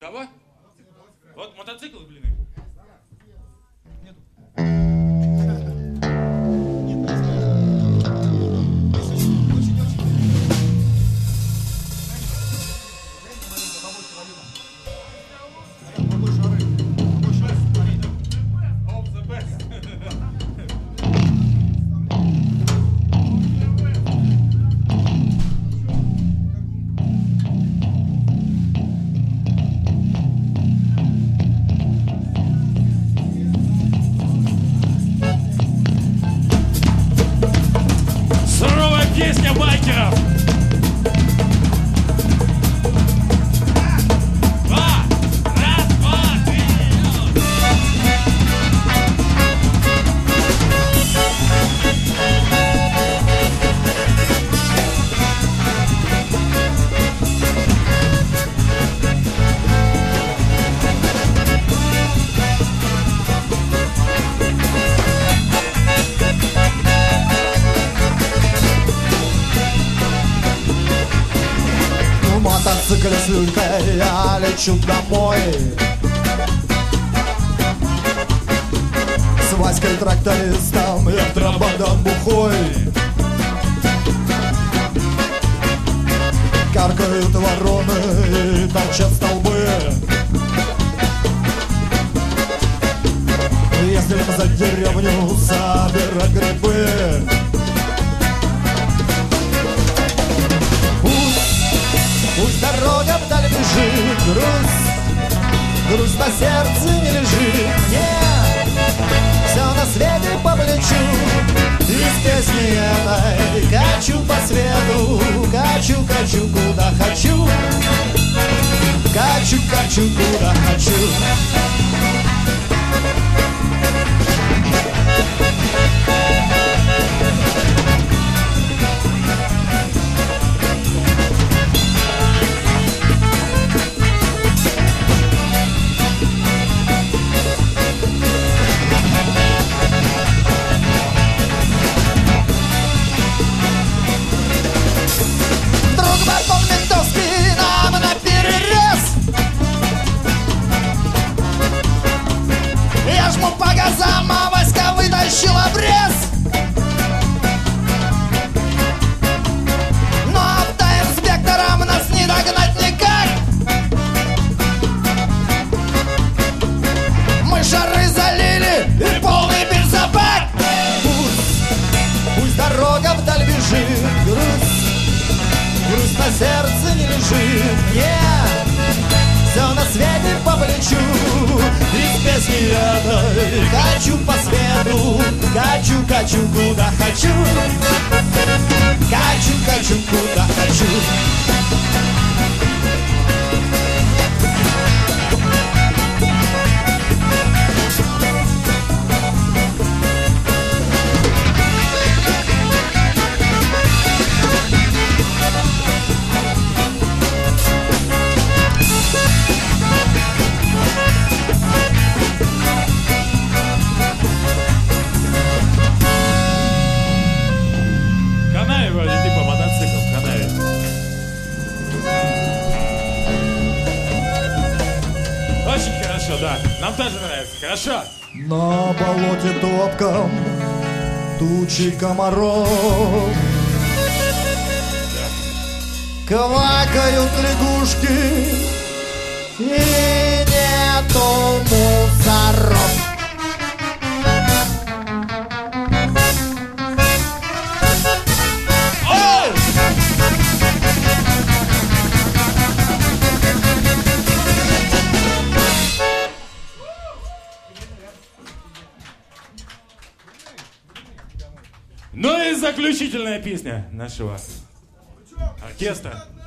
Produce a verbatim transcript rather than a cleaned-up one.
Кого? Вот мотоцикл, блин. Нету. Песня байкеров! Два! Раз, два, три! Мотоцикле с люлькой я лечу домой. С Васькой трактористом я трамбадом бухой. Каркают вороны и торчат столбы. Ездим за деревню собирать грибы. Пусть дорога вдаль бежит, грусть, грусть на сердце не лежит. Мне все на свете по плечу, и с песней этой качу по свету, качу, качу, куда хочу, качу, качу, куда хочу. Сама Васька вытащила обрез. Но автоинспекторам нас не догнать никак. Мы шары залили и полный бензобак. Пусть, пусть дорога вдаль бежит, грусть, грусть на сердце не лежит. Yeah. Все на свете по плечу, и с песни этой качу по свету, качу, качу, куда хочу, качу, качу, куда хочу. Да, нам тоже нравится, хорошо. На болоте топком тучи комаров, да. Квакают лягушки и нету мусоров. Ну и заключительная песня нашего оркестра.